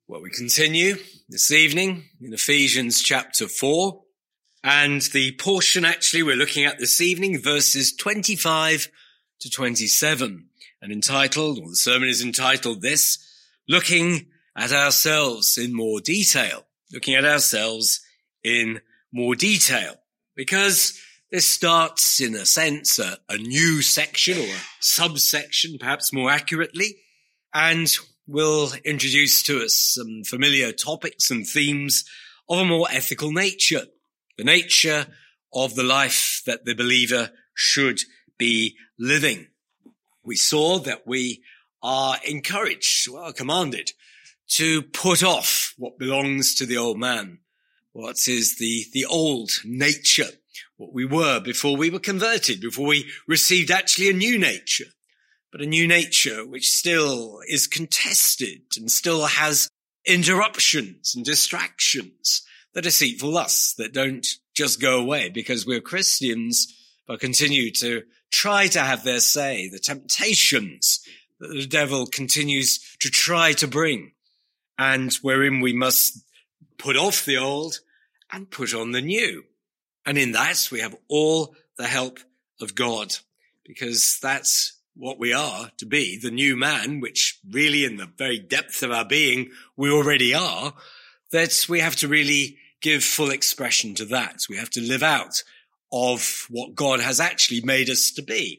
Well, we continue this evening in Ephesians chapter 4, and the portion actually we're looking at this evening, verses 25 to 27, and the sermon is entitled this, Looking at Ourselves in More Detail. Looking at ourselves in more detail, because this starts, in a sense, a new section or a subsection, perhaps more accurately, and will introduce to us some familiar topics and themes of a more ethical nature, the nature of the life that the believer should be living. We saw that we are encouraged, commanded, to put off what belongs to the old man, what is the old nature, what we were before we were converted, before we received actually a new nature. But a new nature which still is contested and still has interruptions and distractions, the deceitful lusts that don't just go away because we're Christians, but continue to try to have their say, the temptations that the devil continues to try to bring, and wherein we must put off the old and put on the new. And in that we have all the help of God, because that's what we are to be, the new man, which really in the very depth of our being we already are, that we have to really give full expression to that. We have to live out of what God has actually made us to be.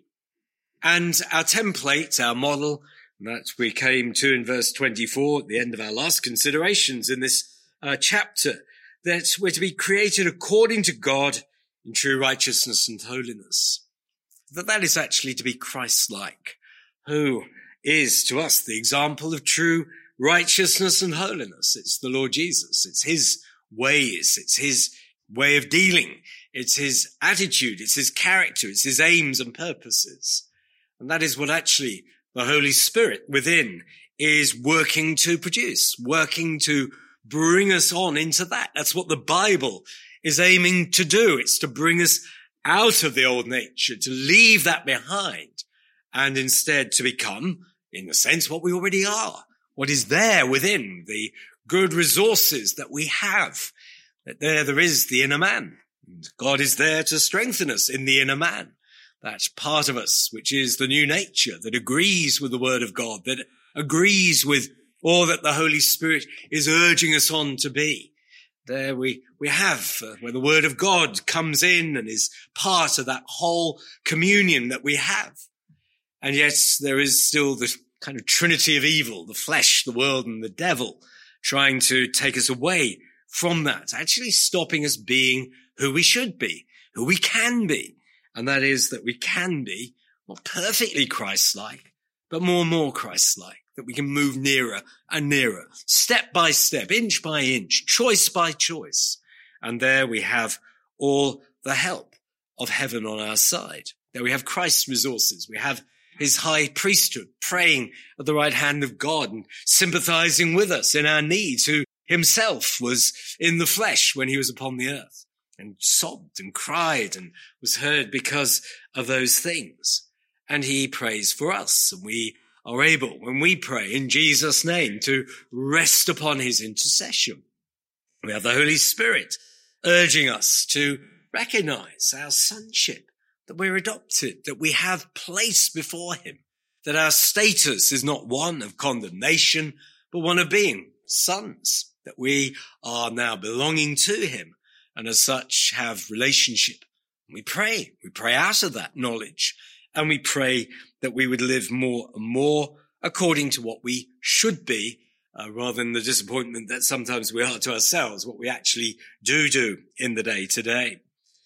And our template, our model, that we came to in verse 24 at the end of our last considerations in this chapter, that we're to be created according to God in true righteousness and holiness. That is actually to be Christ-like, who is to us the example of true righteousness and holiness. It's the Lord Jesus. It's his ways. It's his way of dealing. It's his attitude. It's his character. It's his aims and purposes. And that is what actually the Holy Spirit within is working to produce, working to bring us on into that. That's what the Bible is aiming to do. It's to bring us out of the old nature, to leave that behind, and instead to become, in a sense, what we already are, what is there within, the good resources that we have, that there is the inner man. And God is there to strengthen us in the inner man, that part of us, which is the new nature, that agrees with the word of God, that agrees with all that the Holy Spirit is urging us on to be. There we have where the word of God comes in and is part of that whole communion that we have. And yet there is still the kind of trinity of evil, the flesh, the world, and the devil, trying to take us away from that, actually stopping us being who we should be, who we can be. And that is that we can be not perfectly Christ-like, but more and more Christ-like, that we can move nearer and nearer, step by step, inch by inch, choice by choice. And there we have all the help of heaven on our side. There we have Christ's resources. We have his high priesthood praying at the right hand of God and sympathizing with us in our needs, who himself was in the flesh when he was upon the earth and sobbed and cried and was heard because of those things. And he prays for us, and we are able, when we pray in Jesus' name, to rest upon his intercession. We have the Holy Spirit urging us to recognize our sonship, that we're adopted, that we have place before him, that our status is not one of condemnation, but one of being sons, that we are now belonging to him, and as such have relationship. We pray out of that knowledge, and we pray that we would live more and more according to what we should be, rather than the disappointment that sometimes we are to ourselves, what we actually do in the day to day.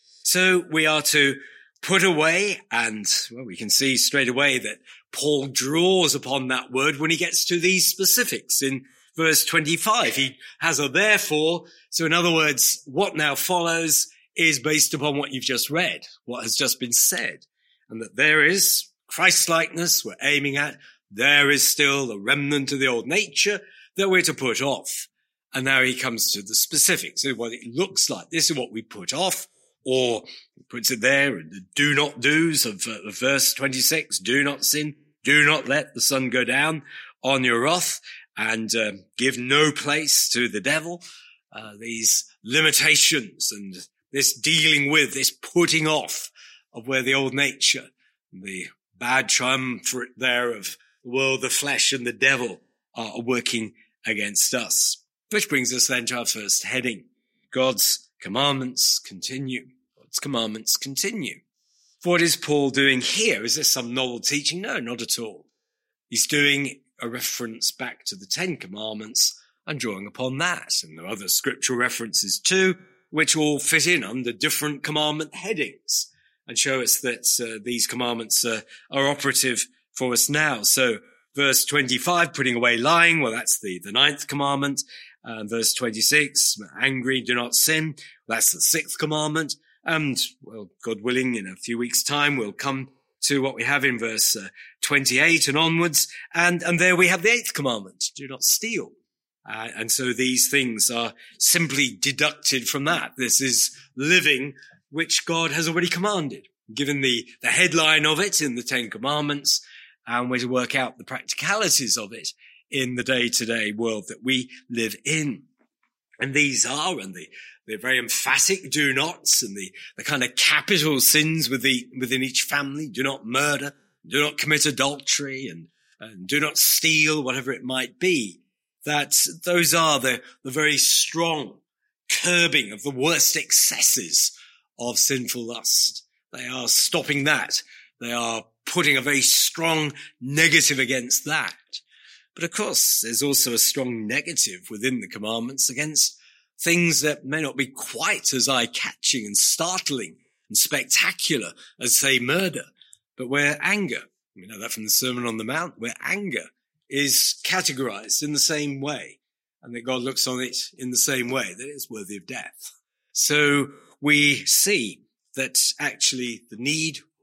So we are to put away, and we can see straight away that Paul draws upon that word when he gets to these specifics in verse 25. He has a therefore. So in other words, what now follows is based upon what you've just read, what has just been said. And that there is Christ-likeness we're aiming at. There is still the remnant of the old nature that we're to put off. And now he comes to the specifics of what it looks like. This is what we put off, or he puts it there in the do not do's of verse 26. Do not sin. Do not let the sun go down on your wrath. and give no place to the devil. These limitations and this dealing with, this putting off of where the old nature, the bad triumvirate there of the world, the flesh, and the devil are working against us. Which brings us then to our first heading. God's commandments continue. God's commandments continue. What is Paul doing here? Is this some novel teaching? No, not at all. He's doing a reference back to the Ten Commandments and drawing upon that. And there are other scriptural references too, which all fit in under different commandment headings and show us that these commandments are operative for us now. So verse 25, putting away lying, well, that's the ninth commandment. Verse 26, angry, do not sin. That's the sixth commandment. And, well, God willing, in a few weeks' time, we'll come to what we have in verse 28 and onwards. And there we have the eighth commandment, do not steal. And so these things are simply deducted from that. This is living which God has already commanded, given the headline of it in the Ten Commandments, and we're to work out the practicalities of it in the day-to-day world that we live in. And these are, and the very emphatic do nots, and the kind of capital sins within each family. Do not murder, do not commit adultery, and do not steal, whatever it might be. That those are the very strong curbing of the worst excesses of sinful lust. They are stopping that. They are putting a very strong negative against that. But of course, there's also a strong negative within the commandments against things that may not be quite as eye-catching and startling and spectacular as, say, murder, but where anger, we know that from the Sermon on the Mount, where anger is categorized in the same way, and that God looks on it in the same way, that it's worthy of death. So we see that actually the need for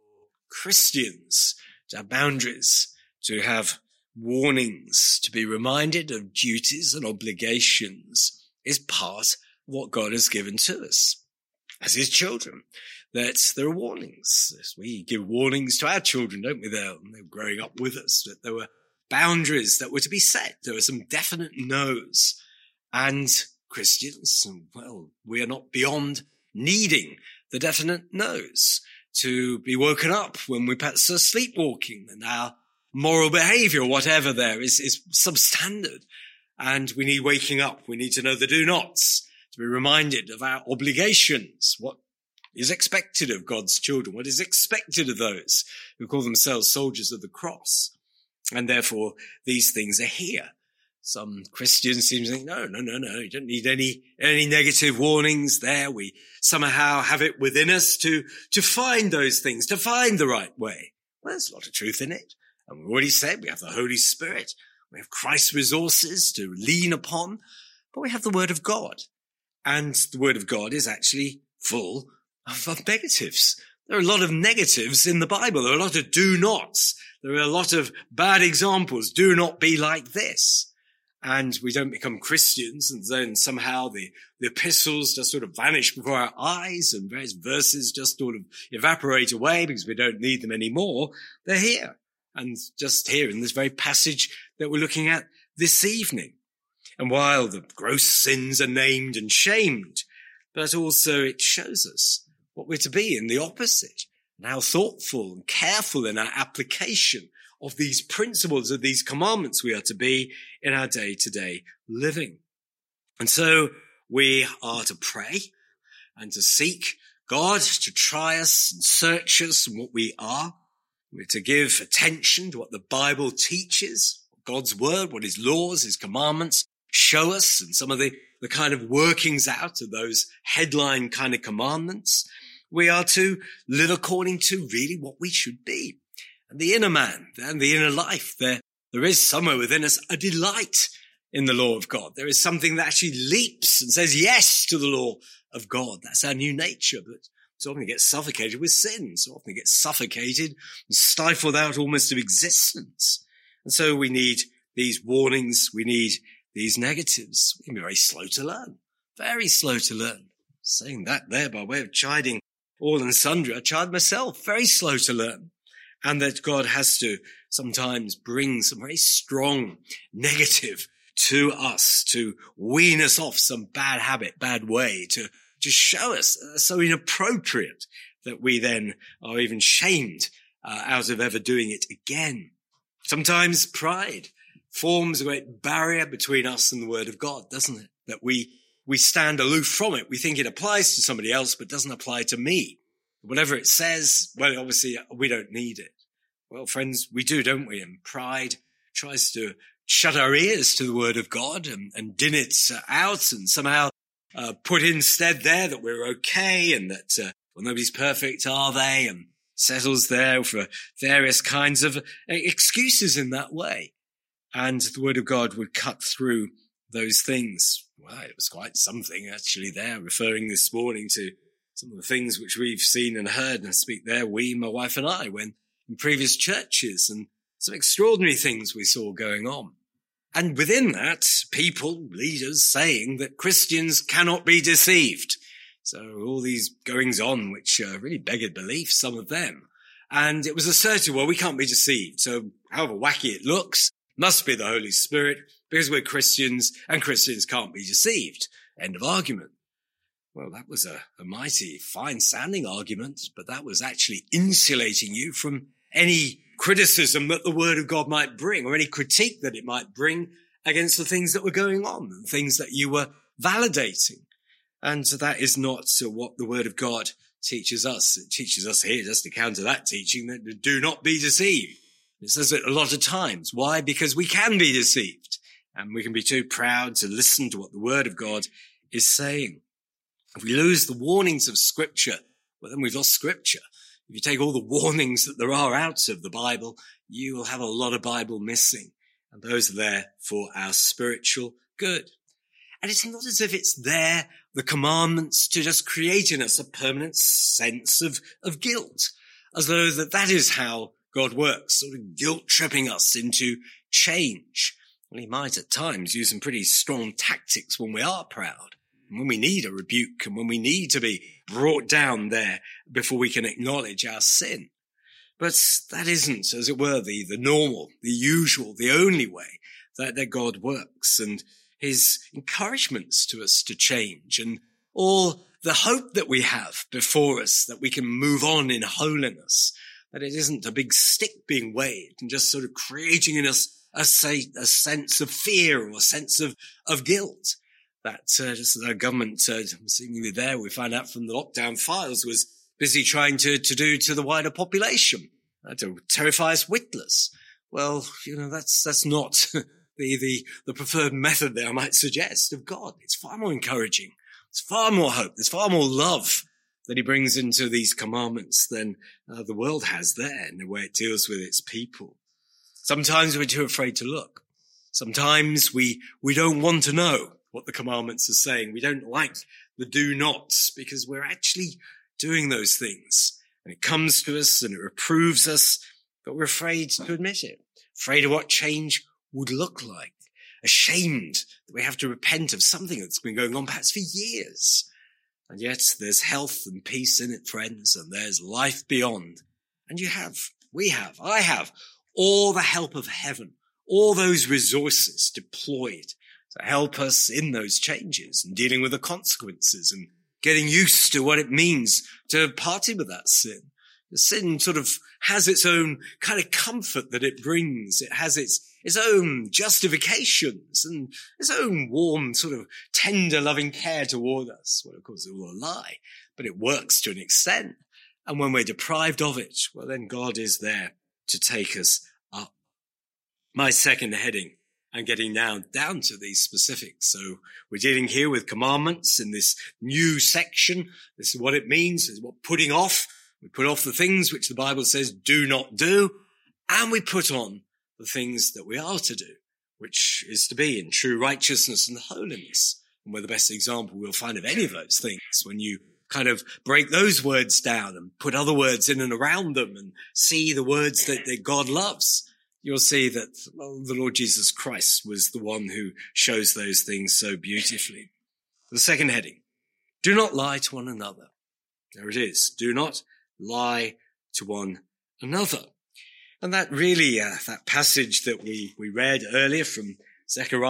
Christians to have boundaries, to have warnings, to be reminded of duties and obligations is part of what God has given to us as his children, that there are warnings. We give warnings to our children, don't we? They're growing up with us, that there were boundaries that were to be set. There were some definite no's. And Christians, well, we are not beyond needing the definite no's to be woken up when we perhaps are sleepwalking and our moral behavior, whatever there is substandard. And we need waking up. We need to know the do nots, to be reminded of our obligations, what is expected of God's children, what is expected of those who call themselves soldiers of the cross. And therefore, these things are here. Some Christians seem to think, no, you don't need any negative warnings there. We somehow have it within us to find those things, to find the right way. Well, there's a lot of truth in it. And we've already said we have the Holy Spirit. We have Christ's resources to lean upon, but we have the Word of God. And the Word of God is actually full of negatives. There are a lot of negatives in the Bible. There are a lot of do nots. There are a lot of bad examples. Do not be like this. And we don't become Christians, and then somehow the epistles just sort of vanish before our eyes, and various verses just sort of evaporate away because we don't need them anymore. They're here. And just here in this very passage that we're looking at this evening. And while the gross sins are named and shamed, but also it shows us what we're to be in the opposite, and how thoughtful and careful in our application of these principles, of these commandments we are to be in our day-to-day living. And so we are to pray and to seek God to try us and search us and what we are. We're to give attention to what the Bible teaches, God's word, what his laws, his commandments show us, and some of the kind of workings out of those headline kind of commandments. We are to live according to really what we should be. And the inner man and the inner life, there is somewhere within us a delight in the law of God. There is something that actually leaps and says yes to the law of God. That's our new nature, but so often it gets suffocated with sin. So often it gets suffocated and stifled out almost of existence. And so we need these warnings. We need these negatives. We can be very slow to learn. Very slow to learn. Saying that there by way of chiding all and sundry. I chide myself. Very slow to learn. And that God has to sometimes bring some very strong negative to us to wean us off some bad habit, bad way, to show us so inappropriate that we then are even shamed out of ever doing it again. Sometimes pride forms a great barrier between us and the word of God, doesn't it? That we stand aloof from it. We think it applies to somebody else, but doesn't apply to me. Whatever it says, well, obviously we don't need it. Well, friends, we do, don't we? And pride tries to shut our ears to the word of God and din it out and somehow put instead there that we're okay and that, well, nobody's perfect, are they? And settles there for various kinds of excuses in that way. And the word of God would cut through those things. Well, it was quite something actually there, referring this morning to some of the things which we've seen and heard and speak there, we, my wife and I, when in previous churches, and some extraordinary things we saw going on. And within that, people, leaders saying that Christians cannot be deceived. So all these goings on, which really beggared belief, some of them. And it was asserted, well, we can't be deceived. So however wacky it looks, must be the Holy Spirit because we're Christians and Christians can't be deceived. End of argument. Well, that was a mighty fine sounding argument, but that was actually insulating you from any criticism that the word of God might bring or any critique that it might bring against the things that were going on and things that you were validating. And that is not what the word of God teaches us. It teaches us here, just to counter that teaching, that do not be deceived. It says it a lot of times. Why? Because we can be deceived and we can be too proud to listen to what the word of God is saying. If we lose the warnings of Scripture, well, then we've lost Scripture. If you take all the warnings that there are out of the Bible, you will have a lot of Bible missing. And those are there for our spiritual good. And it's not as if it's there, the commandments, to just create in us a permanent sense of guilt, as though that is how God works, sort of guilt-tripping us into change. Well, he might at times use some pretty strong tactics when we are proud, and when we need a rebuke, and when we need to be brought down there before we can acknowledge our sin. But that isn't, as it were, the normal, the usual, the only way that God works, and his encouragements to us to change, and all the hope that we have before us that we can move on in holiness, that it isn't a big stick being waved and just sort of creating in us a sense of fear or a sense of guilt. That just as our government seemingly there, we found out from the lockdown files, was busy trying to do to the wider population, to terrify us witless. Well, that's not the preferred method there, I might suggest, of God. It's far more encouraging. It's far more hope. There's far more love that he brings into these commandments than the world has there in the way it deals with its people. Sometimes we're too afraid to look. Sometimes we don't want to know what the commandments are saying. We don't like the do nots because we're actually doing those things. And it comes to us and it reproves us, but we're afraid to admit it. Afraid of what change would look like. Ashamed that we have to repent of something that's been going on perhaps for years. And yet there's health and peace in it, friends, and there's life beyond. And I have all the help of heaven, all those resources deployed to help us in those changes and dealing with the consequences and getting used to what it means to party with that sin. The sin sort of has its own kind of comfort that it brings. It has its own justifications and its own warm, sort of tender, loving care toward us. Well, of course, it's all a lie, but it works to an extent. And when we're deprived of it, well, then God is there to take us up. My second heading, and getting down to these specifics. So we're dealing here with commandments in this new section. This is what it means. This is what putting off. We put off the things which the Bible says do not do, and we put on the things that we are to do, which is to be in true righteousness and holiness. And we're the best example we'll find of any of those things when you kind of break those words down and put other words in and around them and see the words that God loves. You'll see that, well, the Lord Jesus Christ was the one who shows those things so beautifully. The second heading, do not lie to one another. There it is. Do not lie to one another. And that really, that passage that we read earlier from Zechariah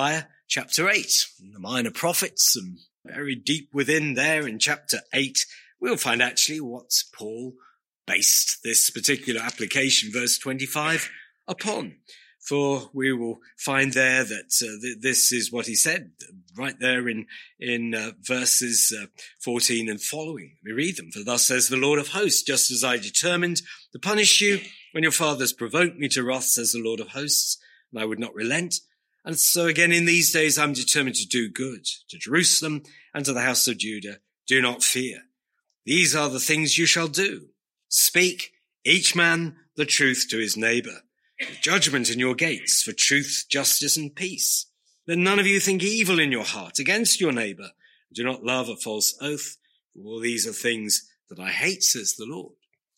chapter 8, the minor prophets, and very deep within there in chapter 8, we'll find actually what Paul based this particular application, verse 25, upon. For we will find there that this is what he said right there in verses 14 and following. We read them. For thus says the Lord of hosts, just as I determined to punish you when your fathers provoked me to wrath, says the Lord of hosts, and I would not relent. And so again in these days I'm determined to do good to Jerusalem and to the house of Judah. Do not fear. These are the things you shall do. Speak, each man, the truth to his neighbor. Judgment in your gates for truth, justice, and peace. Let none of you think evil in your heart against your neighbor. Do not love a false oath. For all these are things that I hate, says the Lord.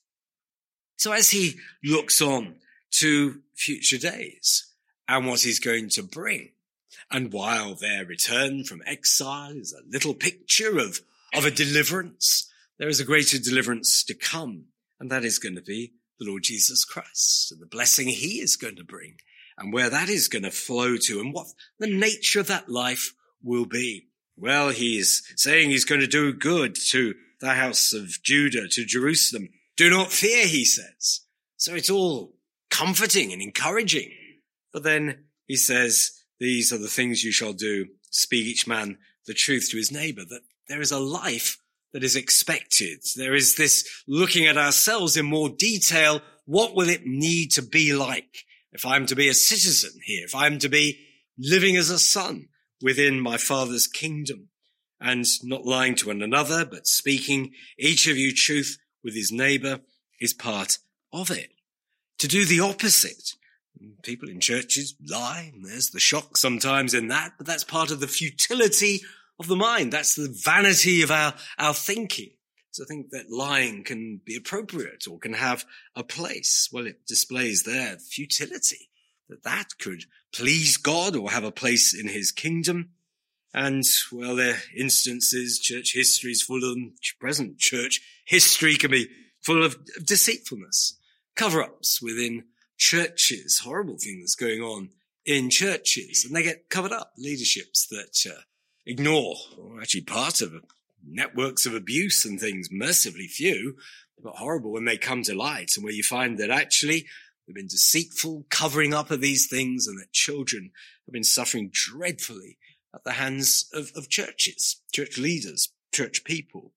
So as he looks on to future days and what he's going to bring, and while their return from exile is a little picture of a deliverance, there is a greater deliverance to come, and that is going to be the Lord Jesus Christ and the blessing he is going to bring and where that is going to flow to and what the nature of that life will be. Well, he is saying he's going to do good to the house of Judah, to Jerusalem. Do not fear, he says. So it's all comforting and encouraging. But then he says, these are the things you shall do. Speak each man the truth to his neighbor, that there is a life that is expected. There is this looking at ourselves in more detail. What will it need to be like if I'm to be a citizen here, if I'm to be living as a son within my Father's kingdom, and not lying to one another, but speaking each of you truth with his neighbor is part of it. To do the opposite. People in churches lie, and there's the shock sometimes in that, but that's part of the futility of the mind. That's the vanity of our thinking. To think that lying can be appropriate or can have a place. Well, it displays there futility, that could please God or have a place in his kingdom. And, well, there are instances, church history is full of them, present church history can be full of deceitfulness, cover-ups within churches, horrible things going on in churches, and they get covered up, leaderships that ignore, or actually part of networks of abuse and things, mercifully few, but horrible when they come to light, and where you find that actually they've been deceitful covering up of these things, and that children have been suffering dreadfully at the hands of churches, church leaders, church people.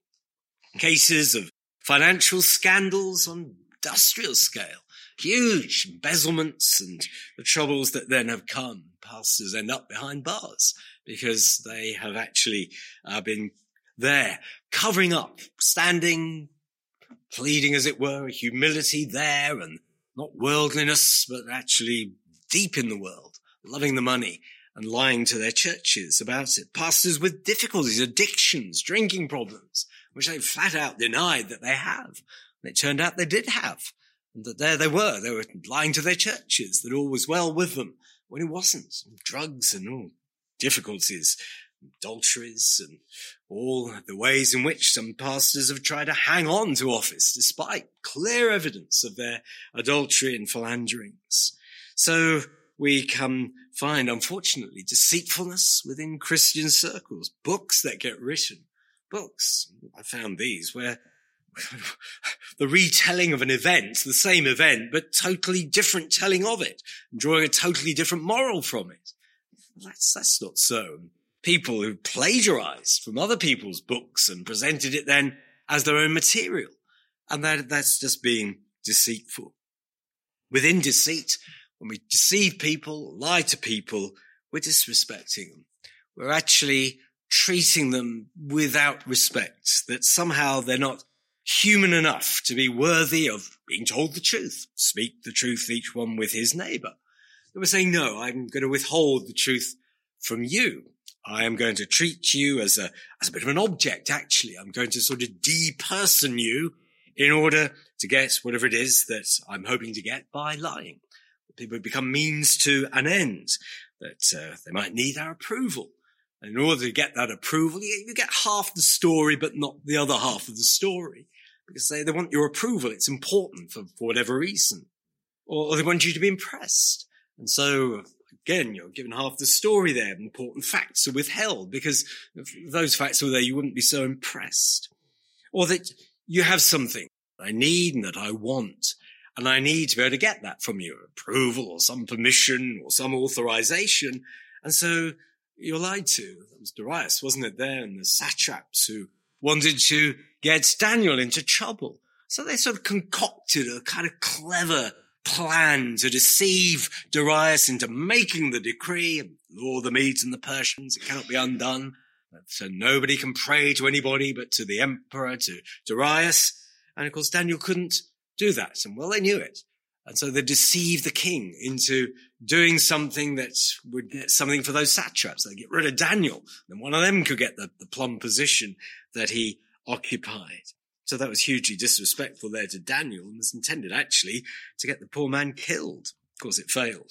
Cases of financial scandals on industrial scale, huge embezzlements and the troubles that then have come. Pastors end up behind bars because they have actually been there covering up, standing, pleading as it were, humility there, and not worldliness, but actually deep in the world, loving the money and lying to their churches about it. Pastors with difficulties, addictions, drinking problems, which they flat out denied that they have. And it turned out they did have. And that there they were lying to their churches, that all was well with them, when it wasn't. Drugs and all difficulties, adulteries, and all the ways in which some pastors have tried to hang on to office, despite clear evidence of their adultery and philanderings. So we can find, unfortunately, deceitfulness within Christian circles, books that get written. Books, I found these, where the retelling of an event, the same event, but totally different telling of it, and drawing a totally different moral from it. That's not so. People who plagiarized from other people's books and presented it then as their own material. And that's just being deceitful. Within deceit, when we deceive people, lie to people, we're disrespecting them. We're actually treating them without respect, that somehow they're not human enough to be worthy of being told the truth. Speak the truth, each one with his neighbor. They were saying, no, I'm going to withhold the truth from you. I am going to treat you as a bit of an object, actually. I'm going to sort of deperson you in order to get whatever it is that I'm hoping to get by lying. People become means to an end, that they might need our approval. And in order to get that approval, you get half the story, but not the other half of the story. Because they want your approval. It's important for whatever reason. Or they want you to be impressed. And so again, you're given half the story there. Important facts are withheld because if those facts were there, you wouldn't be so impressed. Or that you have something I need and that I want, and I need to be able to get that from you, approval or some permission or some authorization. And so you're lied to. That was Darius, wasn't it there? And the satraps who wanted to get Daniel into trouble. So they sort of concocted a kind of clever plan to deceive Darius into making the decree, law of the Medes and the Persians, it cannot be undone. So nobody can pray to anybody but to the emperor, to Darius. And of course, Daniel couldn't do that. And well, they knew it. And so they deceived the king into doing something that would get something for those satraps. They get rid of Daniel. Then one of them could get the plum position that he occupied. So that was hugely disrespectful there to Daniel and was intended actually to get the poor man killed. Of course, it failed.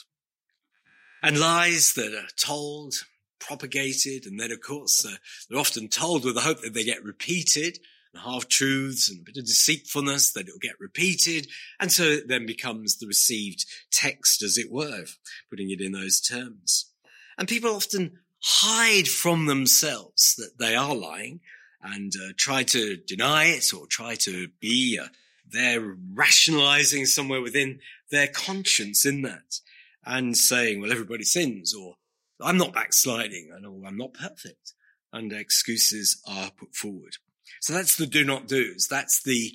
And lies that are told, propagated, and then, of course, they're often told with the hope that they get repeated, and half-truths and a bit of deceitfulness, that it'll get repeated, and so it then becomes the received text, as it were, putting it in those terms. And people often hide from themselves that they are lying, and try to deny it or try to be they're rationalizing somewhere within their conscience in that and saying, well, everybody sins, or I'm not backsliding, and I'm not perfect, and excuses are put forward. So that's the do not do's. That's the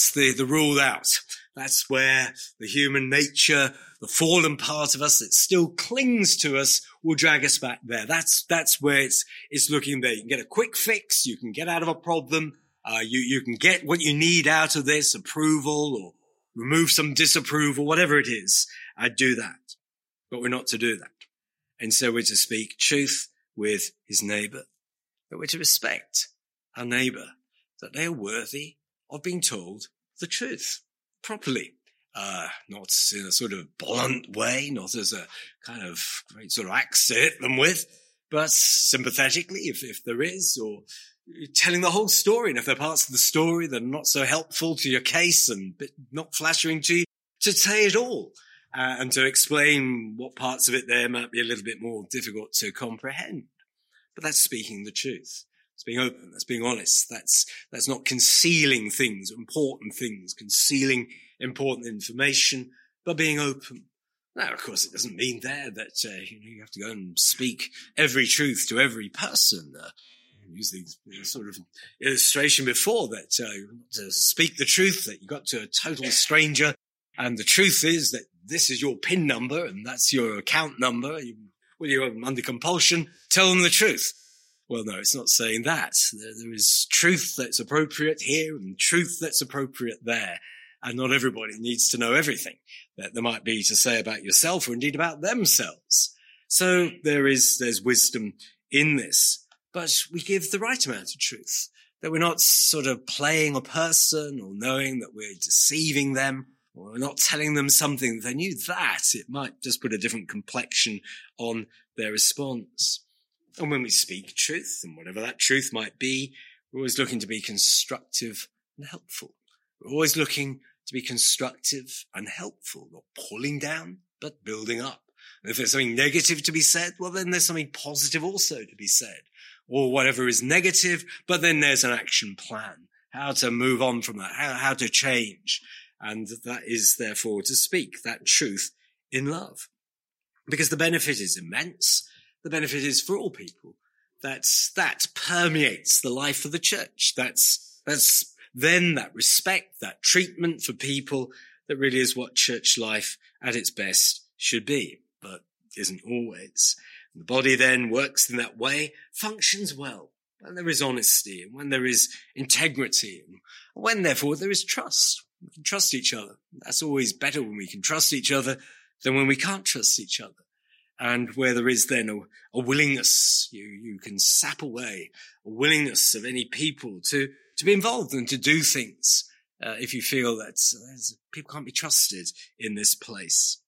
rule out. That's where the human nature, the fallen part of us that still clings to us, will drag us back there. That's where it's looking there. You can get a quick fix. You can get out of a problem. You can get what you need out of this, approval or remove some disapproval, whatever it is. I'd do that. But we're not to do that. And so we're to speak truth with his neighbor. But we're to respect our neighbor, that they are worthy of being told the truth properly. Not in a sort of blunt way, not as a kind of great sort of axe to hit them with, but sympathetically, if there is, or telling the whole story. And if there are parts of the story that are not so helpful to your case and not flattering to you, to say it all. And to explain what parts of it there might be a little bit more difficult to comprehend. But that's speaking the truth. That's being open. That's being honest. That's not concealing things, important things, concealing important information, but being open. Now, of course, it doesn't mean there that you have to go and speak every truth to every person. Use the sort of illustration before that to speak the truth that you got to a total stranger, and the truth is that this is your PIN number and that's your account number. You're under compulsion, tell them the truth. Well, no, it's not saying that. There is truth that's appropriate here and truth that's appropriate there. And not everybody needs to know everything that there might be to say about yourself or indeed about themselves. So there's wisdom in this, but we give the right amount of truth, that we're not sort of playing a person or knowing that we're deceiving them, or we're not telling them something that they knew that. It might just put a different complexion on their response. And when we speak truth, and whatever that truth might be, we're always looking to be constructive and helpful. We're always looking to be constructive and helpful, not pulling down, but building up. And if there's something negative to be said, well, then there's something positive also to be said. Or whatever is negative, but then there's an action plan, how to move on from that, how to change. And that is therefore to speak that truth in love. Because the benefit is immense. The benefit is for all people. That permeates the life of the church. That's then that respect, that treatment for people, that really is what church life at its best should be, but isn't always. The body then works in that way, functions well, when there is honesty and when there is integrity and when therefore there is trust. We can trust each other. That's always better when we can trust each other than when we can't trust each other. And where there is then a willingness, you can sap away a willingness of any people to be involved and to do things, if you feel that people can't be trusted in this place.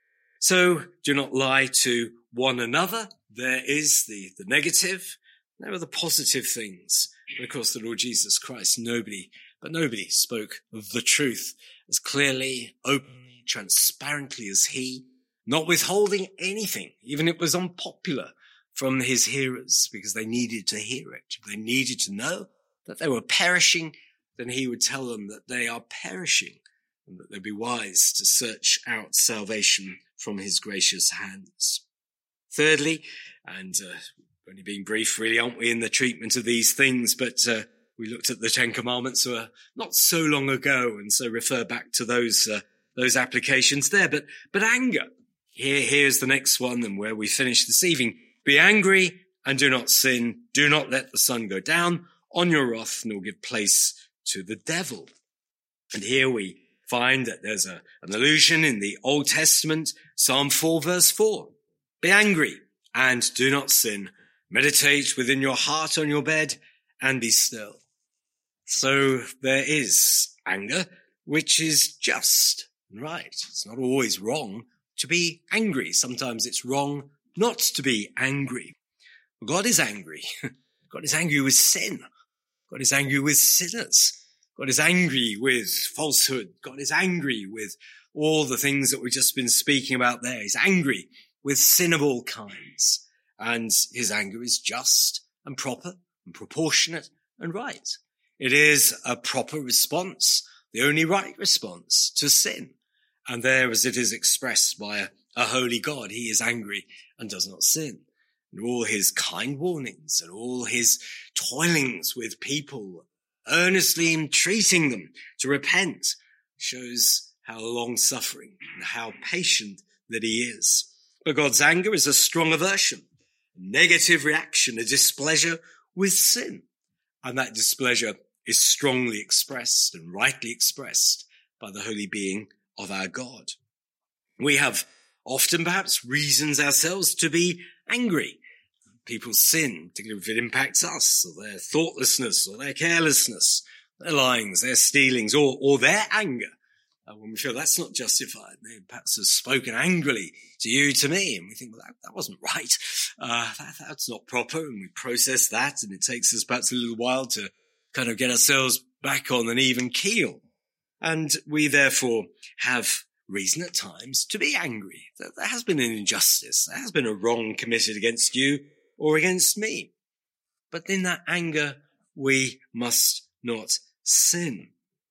So do not lie to one another. There is the negative. There are the positive things. And of course, the Lord Jesus Christ, nobody spoke of the truth as clearly, openly, transparently as he. not withholding anything, even if it was unpopular, from his hearers, because they needed to hear it. If they needed to know that they were perishing, then he would tell them that they are perishing and that they'd be wise to search out salvation from his gracious hands. Thirdly, and only being brief really, aren't we, in the treatment of these things, but we looked at the Ten Commandments not so long ago, and so refer back to those applications there. But anger, here's the next one, and where we finish this evening. Be angry and do not sin. Do not let the sun go down on your wrath, nor give place to the devil. And here we find that there's an allusion in the Old Testament, Psalm 4, verse 4. Be angry and do not sin. Meditate within your heart on your bed and be still. So there is anger, which is just and right. It's not always wrong to be angry. Sometimes it's wrong not to be angry. God is angry. God is angry with sin. God is angry with sinners. God is angry with falsehood. God is angry with all the things that we've just been speaking about there. He's angry with sin of all kinds. And his anger is just and proper and proportionate and right. It is a proper response, the only right response to sin. And there, as it is expressed by a holy God, he is angry and does not sin. And all his kind warnings and all his toilings with people, earnestly entreating them to repent, shows how long-suffering and how patient that he is. But God's anger is a strong aversion, a negative reaction, a displeasure with sin. And that displeasure is strongly expressed and rightly expressed by the holy being of our God. We have often perhaps reasons ourselves to be angry. People's sin, particularly if it impacts us, or their thoughtlessness, or their carelessness, their lyings, their stealings, or their anger. When we feel that's not justified, they perhaps have spoken angrily to you, to me, and we think, well, that wasn't right. That's not proper, and we process that, and it takes us perhaps a little while to kind of get ourselves back on an even keel. And we therefore have reason at times to be angry. There has been an injustice. There has been a wrong committed against you or against me. But in that anger, we must not sin.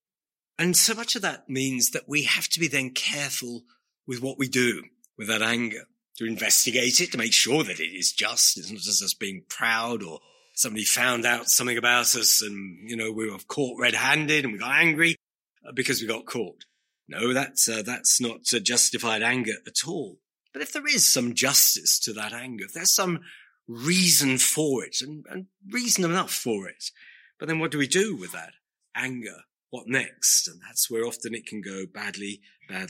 And so much of that means that we have to be then careful with what we do with that anger, to investigate it, to make sure that it is just. It's not just us being proud or somebody found out something about us and, we were caught red-handed and we got angry because we got caught. No, that's not justified anger at all. But if there is some justice to that anger, if there's some reason for it and reason enough for it, but then what do we do with that anger? What next? And that's where often it can go badly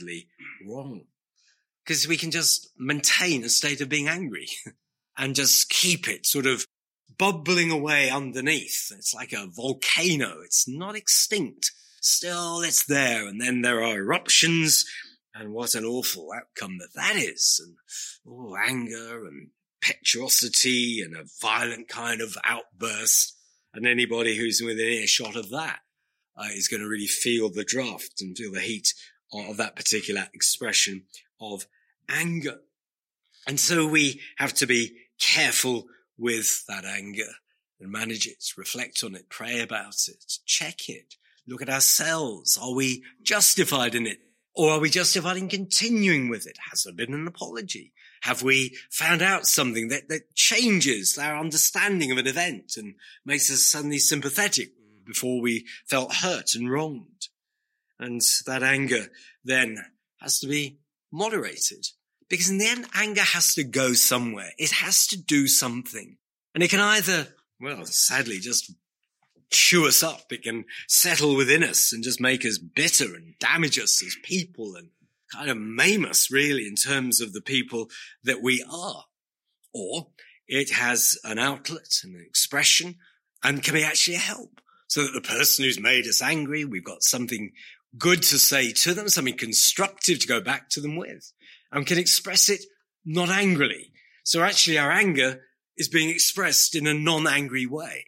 wrong. Because we can just maintain a state of being angry and just keep it sort of bubbling away underneath. It's like a volcano. It's not extinct. Still, it's there. And then there are eruptions. And what an awful outcome that is. And anger and impetuosity and a violent kind of outburst. And anybody who's within earshot of that is going to really feel the draft and feel the heat of that particular expression of anger. And so we have to be careful with that anger and manage it, reflect on it, pray about it, check it, look at ourselves. Are we justified in it? Or are we justified in continuing with it? Has there been an apology? Have we found out something that changes our understanding of an event and makes us suddenly sympathetic before we felt hurt and wronged? And that anger then has to be moderated, because in the end, anger has to go somewhere. It has to do something. And it can either, sadly, just chew us up. It can settle within us and just make us bitter and damage us as people and kind of maim us, really, in terms of the people that we are. Or it has an outlet and an expression and can be actually a help, so that the person who's made us angry, we've got something good to say to them, something constructive to go back to them with, and can express it not angrily. So actually our anger is being expressed in a non-angry way.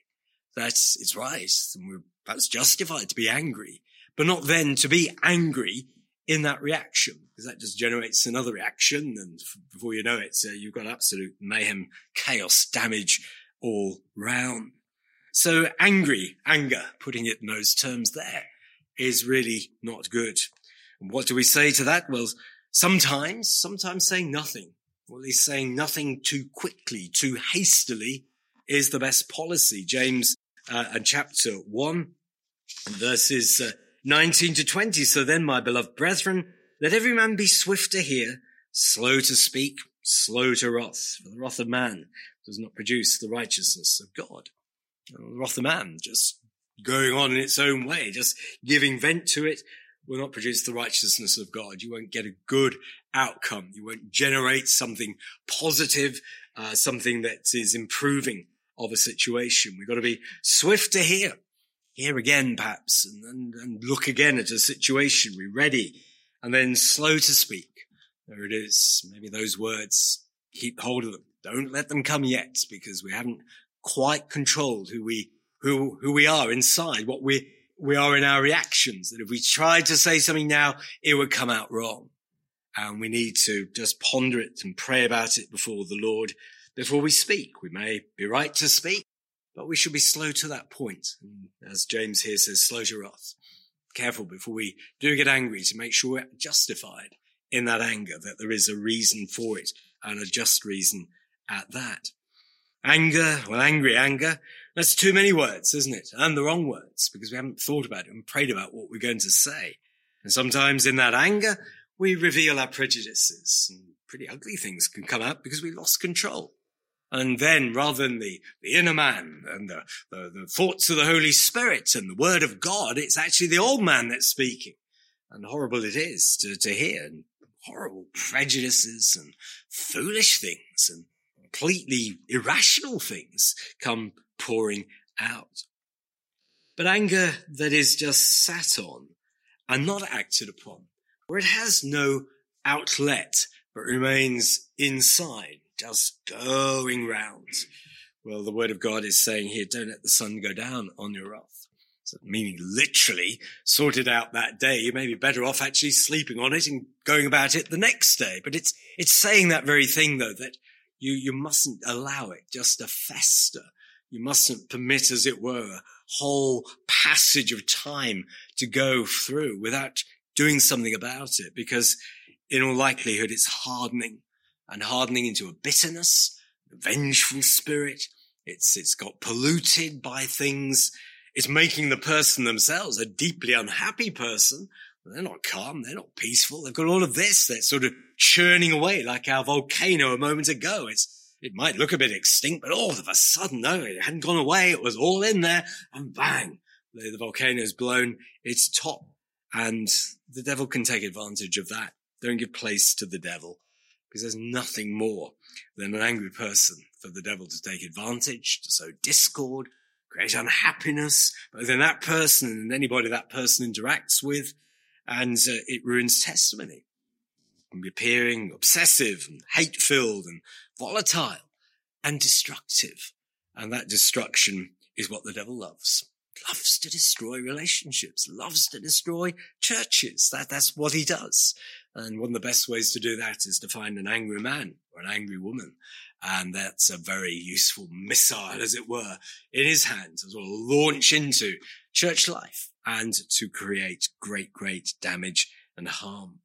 It's right, and that's justified to be angry, but not then to be angry in that reaction, because that just generates another reaction. And before you know it, you've got absolute mayhem, chaos, damage all round. So anger, putting it in those terms there, is really not good. And what do we say to that? Well, sometimes saying nothing, or at least saying nothing too quickly, too hastily, is the best policy. James chapter 1, verses 19 to 20. So then, my beloved brethren, let every man be swift to hear, slow to speak, slow to wrath. For the wrath of man does not produce the righteousness of God. The wrath of man, just going on in its own way, just giving vent to it, will not produce the righteousness of God. You won't get a good outcome. You won't generate something positive, something that is improving of a situation. We've got to be swift to hear again perhaps, and look again at a situation. We're ready, and then slow to speak. There it is. Maybe those words, keep hold of them. Don't let them come yet, because we haven't quite controlled who we are inside, what we are in our reactions, that if we tried to say something now, it would come out wrong. And we need to just ponder it and pray about it before the Lord before we speak. We may be right to speak, but we should be slow to that point. And as James here says, slow to wrath. Careful before we do get angry to make sure we're justified in that anger, that there is a reason for it, and a just reason at that. Angry anger, that's too many words, isn't it? And the wrong words, because we haven't thought about it and prayed about what we're going to say. And sometimes in that anger, we reveal our prejudices, and pretty ugly things can come out because we lost control. And then, rather than the inner man and the thoughts of the Holy Spirit and the Word of God, it's actually the old man that's speaking. And horrible it is to hear, and horrible prejudices and foolish things and completely irrational things come pouring out. But anger that is just sat on and not acted upon, where it has no outlet but remains inside, just going round. Well, the Word of God is saying here, don't let the sun go down on your wrath. So meaning literally sort it out that day. You may be better off actually sleeping on it and going about it the next day. But it's saying that very thing, though, that you mustn't allow it just to fester. You mustn't permit, as it were, a whole passage of time to go through without doing something about it, because in all likelihood it's hardening into a bitterness, a vengeful spirit. It's got polluted by things. It's making the person themselves a deeply unhappy person. They're not calm. They're not peaceful. They've got all of this that's sort of churning away like our volcano a moment ago. It might look a bit extinct, but all of a sudden, no, it hadn't gone away. It was all in there, and bang, the volcano's blown its top. And the devil can take advantage of that. Don't give place to the devil, because there's nothing more than an angry person for the devil to take advantage, to sow discord, create unhappiness, both in that person and anybody that person interacts with, and it ruins testimony. It can be appearing obsessive and hate-filled and volatile and destructive. And that destruction is what the devil loves. Loves to destroy relationships, loves to destroy churches. That's what he does. And one of the best ways to do that is to find an angry man or an angry woman. And that's a very useful missile, as it were, in his hands, as well launch into church life and to create great damage and harm.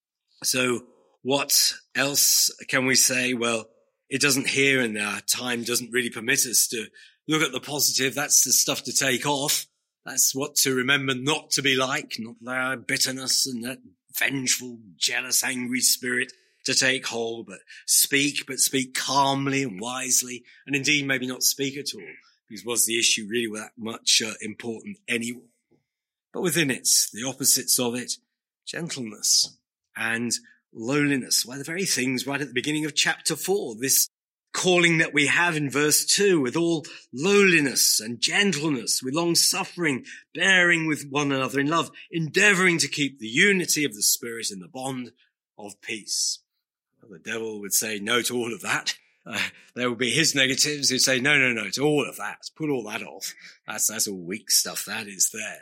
So what else can we say? Well, it doesn't here, and our time doesn't really permit us to look at the positive. That's the stuff to take off. That's what to remember not to be like, not that bitterness and that vengeful, jealous, angry spirit to take hold, but speak calmly and wisely, and indeed maybe not speak at all, because was the issue really that much important anyway? But within it, the opposites of it, gentleness and lowliness. Why, the very things right at the beginning of chapter 4, this calling that we have in verse 2, with all lowliness and gentleness, with long suffering, bearing with one another in love, endeavoring to keep the unity of the Spirit in the bond of peace. Well, the devil would say no to all of that. There would be his negatives. He'd say, no, to all of that. Put all that off. That's all weak stuff. That is there.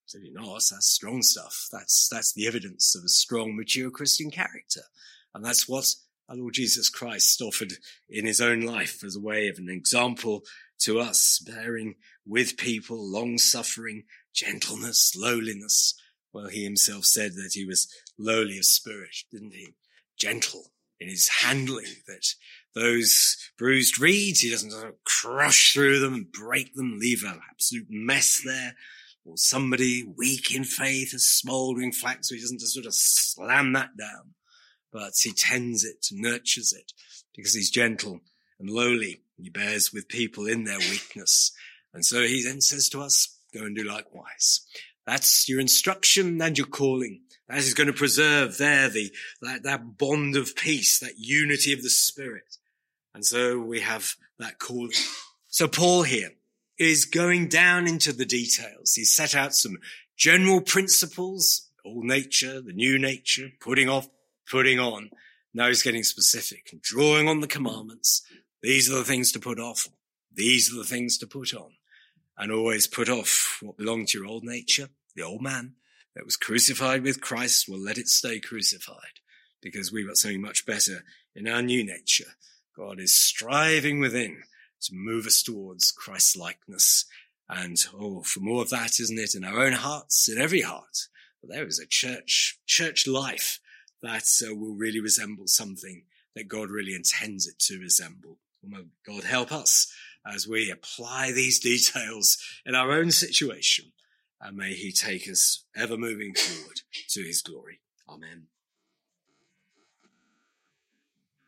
So that's strong stuff. That's the evidence of a strong, mature Christian character. And that's what our Lord Jesus Christ offered in his own life as a way of an example to us, bearing with people, long-suffering, gentleness, lowliness. Well, he himself said that he was lowly of spirit, didn't he? Gentle in his handling, that those bruised reeds, he doesn't sort of crush through them and break them, leave an absolute mess there. Or somebody weak in faith, a smouldering flax, so he doesn't just sort of slam that down, but he tends it, nurtures it, because he's gentle and lowly. He bears with people in their weakness. And so he then says to us, go and do likewise. That's your instruction and your calling. That is going to preserve there that bond of peace, that unity of the Spirit. And so we have that calling. So Paul here is going down into the details. He's set out some general principles, old nature, the new nature, putting off, putting on. Now he's getting specific and drawing on the commandments. These are the things to put off. These are the things to put on. And always put off what belonged to your old nature, the old man that was crucified with Christ. Well, let it stay crucified, because we've got something much better in our new nature. God is striving within to move us towards Christ's likeness. And, for more of that, isn't it, in our own hearts, in every heart. But there is a church life that will really resemble something that God really intends it to resemble. May God help us as we apply these details in our own situation. And may he take us ever moving forward to his glory. Amen.